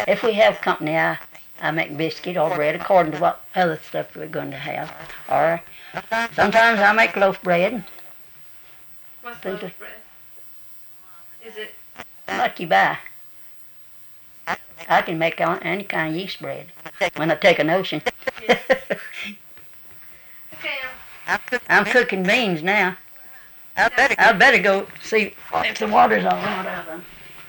If we have company, I make biscuit or bread according to what other stuff we're going to have. Or sometimes I make loaf bread. What's loaf bread? Is it? Like you buy. I can make any kind of yeast bread when I take a notion. Yes. Okay. I'm cooking beans now. I better go see if the water's all out of them.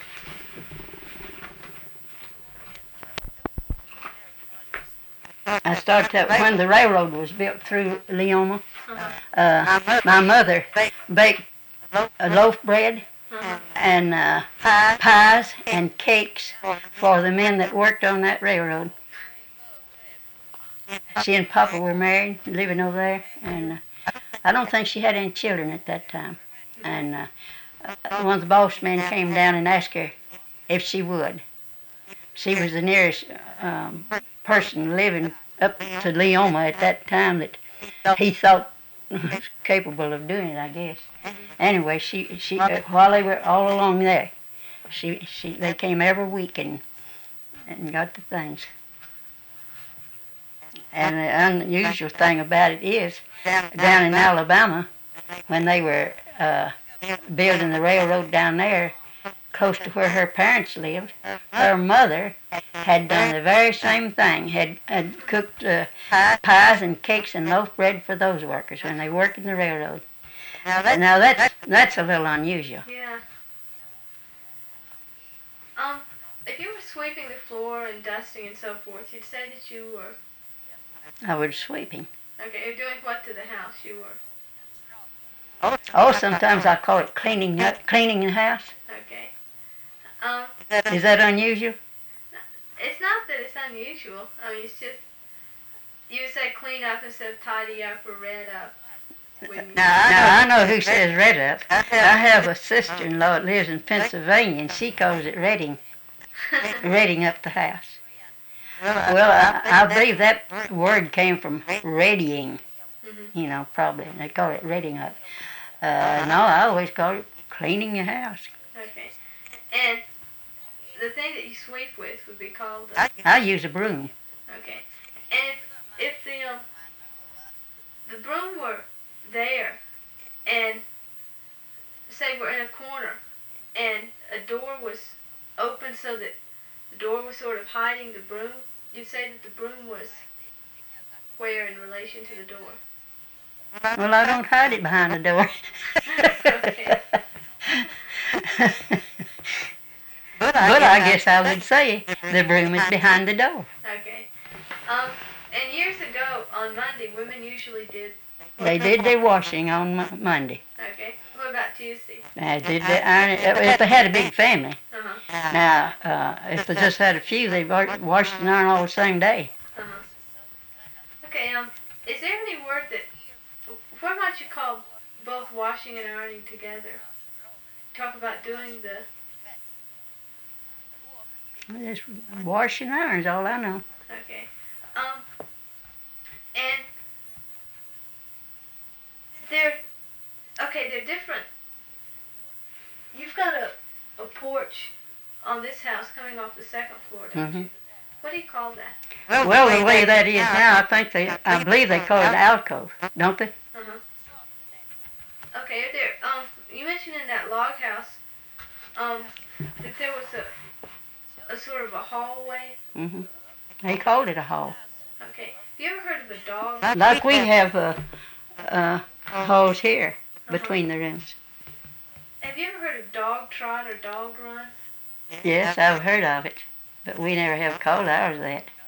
I started that when the railroad was built through Leoma. My mother baked loaf bread and pies and cakes for the men that worked on that railroad. She and Papa were married, living over there, and I don't think she had any children at that time. And one of the boss men came down and asked her if she would. She was the nearest person living up to Leoma at that time that he thought was capable of doing it, I guess. Anyway, she while they were all along there, they came every week and got the things. And the unusual thing about it is, down in Alabama, when they were building the railroad down there, close to where her parents lived, her mother had done the very same thing, had cooked pies and cakes and loaf bread for those workers when they worked in the railroad. Now that's a little unusual. Yeah. If you were sweeping the floor and dusting and so forth, you'd say that you were... I was sweeping. Okay, you're doing what to the house? You were... Oh, sometimes I call it cleaning the house. Okay. Is that unusual? It's not that it's unusual. I mean, it's just, you would say clean up instead of tidy up or red up. Now, I know who says red up. I have a sister-in-law that lives in Pennsylvania, and she calls it redding up the house. Well, I believe that word came from readying, probably. They call it reading up. No, I always call it cleaning your house. Okay. And the thing that you sweep with would be called... I use a broom. Okay. And if the broom were there, and say we're in a corner, and a door was open so that the door was sort of hiding the broom, you'd say that the broom was where in relation to the door? Well, I don't hide it behind the door. Okay. But I guess I would say the broom is behind the door. Okay. And years ago, on Monday, women usually did... They did their washing on Monday. Okay. What about Tuesday? They did their ironing, if they had a big family. Uh-huh. Now, if they just had a few, they washed and ironed all the same day. Uh-huh. Okay, is there any word that... What might you call both washing and ironing together? Talk about doing the... Just wash and iron is all I know. Okay. And they're different. You've got a porch on this house coming off the second floor, don't you? What do you call that? Well, the way that is now, I believe they call it alcove, don't they? Uh-huh. Okay, you mentioned in that log house, that there was a sort of a hallway. Mm-hmm. They called it a hall. Okay. Have you ever heard of a dog? Like we have halls here between the rooms. Have you ever heard of dog trot or dog run? Yes, I've heard of it, but we never have called ours that.